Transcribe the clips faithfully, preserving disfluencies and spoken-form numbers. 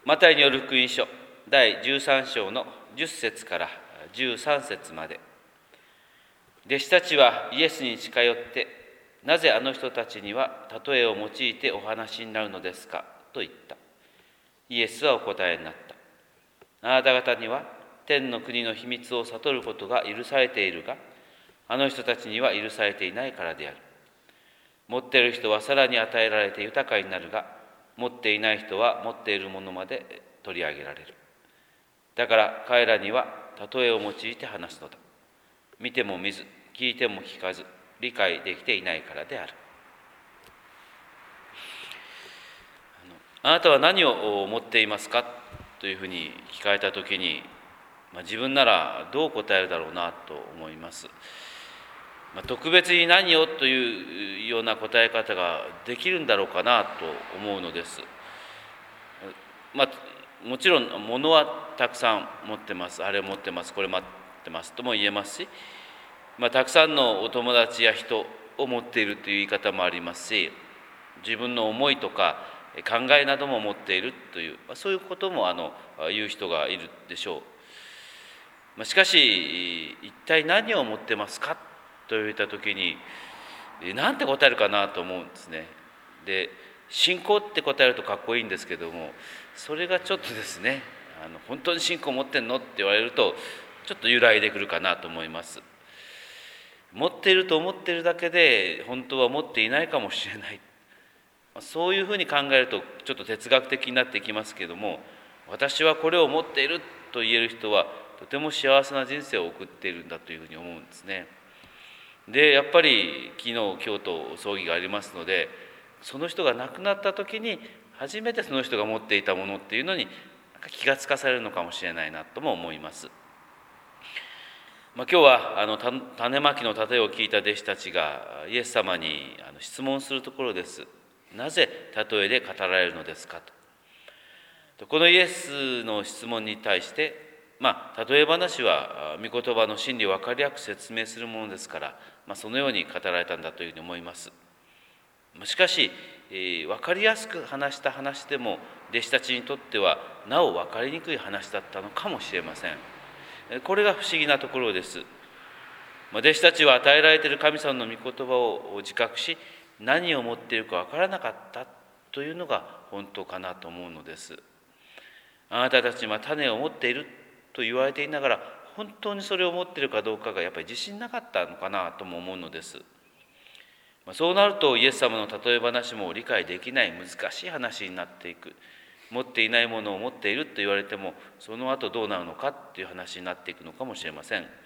マタイによる福音書だいじゅうさん章のじゅっ節からじゅうさん節まで。弟子たちはイエスに近寄って、なぜあの人たちには例えを用いてお話になるのですかと言った。イエスはお答えになった。あなた方には天の国の秘密を悟ることが許されているが、あの人たちには許されていないからである。持っている人はさらに与えられて豊かになるが、持っていない人は持っているものまで取り上げられる。だから彼らには例えを用いて話すのだ。見ても見ず、聞いても聞かず、理解できていないからである。あなたは何を持っていますかというふうに聞かれたときに、まあ、自分ならどう答えるだろうなと思います。まあ、特別に何をというような答え方ができるんだろうかなと思うのです。まあ、もちろん物はたくさん持ってます、あれ持ってます、これ持ってますとも言えますし、まあ、たくさんのお友達や人を持っているという言い方もありますし、自分の思いとか考えなども持っているという、まあ、そういうこともあの言う人がいるでしょう。まあ、しかし一体何を持ってますかと言ったときに何て答えるかなと思うんですね。で、信仰って答えるとかっこいいんですけども、それがちょっとですね、あの本当に信仰持ってんのって言われるとちょっと揺らいでくるかなと思います。持っていると思っているだけで本当は持っていないかもしれない、そういうふうに考えるとちょっと哲学的になってきますけども、私はこれを持っていると言える人はとても幸せな人生を送っているんだというふうに思うんですね。で、やっぱり昨日今日と葬儀がありますので、その人が亡くなった時に初めてその人が持っていたものっていうのに気がつかされるのかもしれないなとも思います。まあ、今日はあの種まきの例えを聞いた弟子たちがイエス様にあの質問するところです。なぜ例えで語られるのですかと。このイエスの質問に対して、まあ、例え話は御言葉の真理を分かりやすく説明するものですから、まあ、そのように語られたんだというふうに思います。しかし、えー、分かりやすく話した話でも弟子たちにとってはなお分かりにくい話だったのかもしれません。これが不思議なところです。弟子たちは与えられている神様の御言葉を自覚し、何を持っているか分からなかったというのが本当かなと思うのです。あなたたちは種を持っていると言われていながら、本当にそれを持っているかどうかがやっぱり自信なかったのかなとも思うのです。そうなるとイエス様の例え話も理解できない難しい話になっていく。持っていないものを持っていると言われても、その後どうなるのかっていう話になっていくのかもしれません。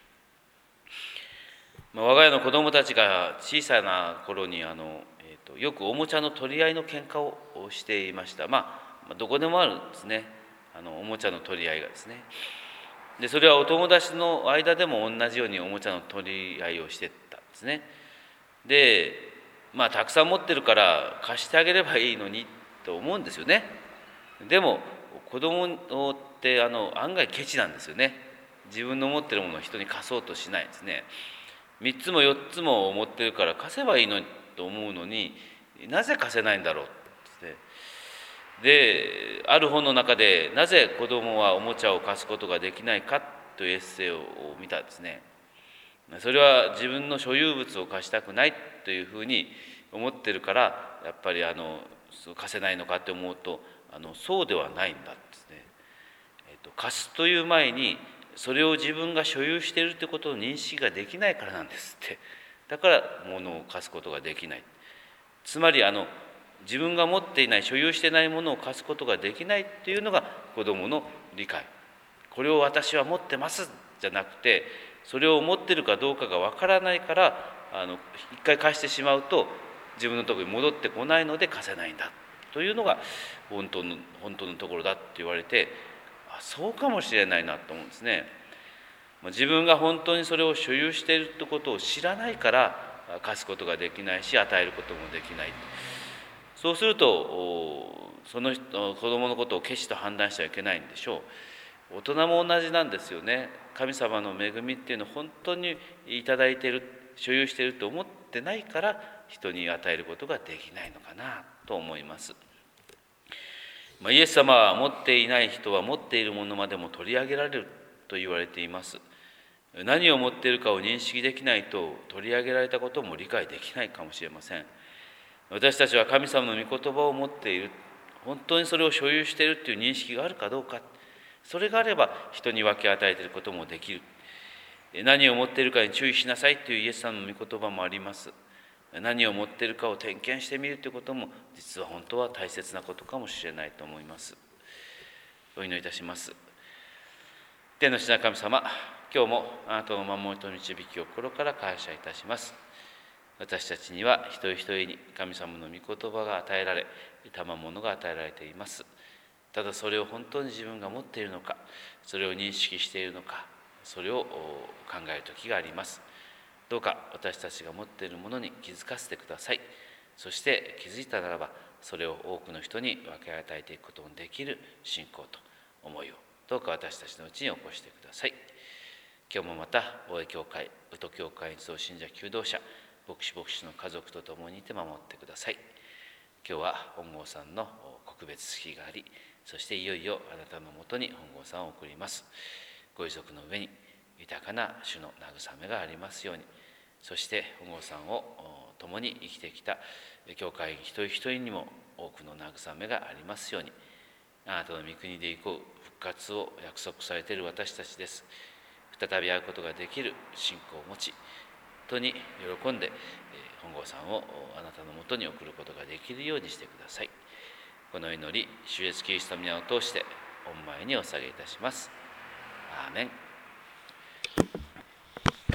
我が家の子どもたちが小さな頃にあの、えーと、よくおもちゃの取り合いの喧嘩をしていました。まあどこでもあるんですね、あのおもちゃの取り合いがですね。でそれはお友達の間でも同じようにおもちゃの取り合いをしてたんですね。でまあたくさん持ってるから貸してあげればいいのにと思うんですよね。でも子供ってあの案外ケチなんですよね。自分の持ってるものを人に貸そうとしないんですね。みっつもよっつも持ってるから貸せばいいのにと思うのに、なぜ貸せないんだろうって。である本の中でなぜ子供はおもちゃを貸すことができないかというエッセイを見たんですね。それは自分の所有物を貸したくないというふうに思ってるからやっぱりあの貸せないのかって思うと、あのそうではないんだですね。えっと、貸すという前にそれを自分が所有しているということを認識ができないからなんですって。だから物を貸すことができない。つまりあの自分が持っていない所有していないものを貸すことができないというのが子どもの理解。これを私は持ってますじゃなくて、それを持っているかどうかがわからないからあの一回貸してしまうと自分のところに戻ってこないので貸せないんだというのが本当の本当のところだって言われて、あ、そうかもしれないなと思うんですね。自分が本当にそれを所有しているということを知らないから貸すことができないし与えることもできない。そうするとその人子供のことをケチと判断してはいけないんでしょう。大人も同じなんですよね。神様の恵みっていうのを本当にいただいている、所有していると思ってないから人に与えることができないのかなと思います。 まあ、イエス様は持っていない人は持っているものまでも取り上げられると言われています。何を持っているかを認識できないと取り上げられたことも理解できないかもしれません。私たちは神様の御言葉を持っている、本当にそれを所有しているという認識があるかどうか、それがあれば人に分け与えていることもできる。何を持っているかに注意しなさいというイエス様の御言葉もあります。何を持っているかを点検してみるということも実は本当は大切なことかもしれないと思います。お祈りいたします。天の父なる神様、今日もあなたの守りと導きを心から感謝いたします。私たちには一人一人に神様の御言葉が与えられ、賜物が与えられています。ただそれを本当に自分が持っているのか、それを認識しているのか、それを考える時があります。どうか私たちが持っているものに気づかせてください。そして気づいたならば、それを多くの人に分け与えていくことのできる信仰と思いを、どうか私たちのうちに起こしてください。今日もまた大江教会、宇都教会に集う信者求道者、牧師牧師の家族と共にいて守ってください。今日は本郷さんの告別式があり、そしていよいよあなたのもとに本郷さんを送ります。ご遺族の上に豊かな主の慰めがありますように、そして本郷さんを共に生きてきた教会員一人一人にも多くの慰めがありますように、あなたの御国で行こう復活を約束されている私たちです。再び会うことができる信仰を持ち、本当に喜んで本郷さんをあなたのもとに送ることができるようにしてください。この祈り、主イエスキリストの皆を通して御前にお下げいたします。アーメン。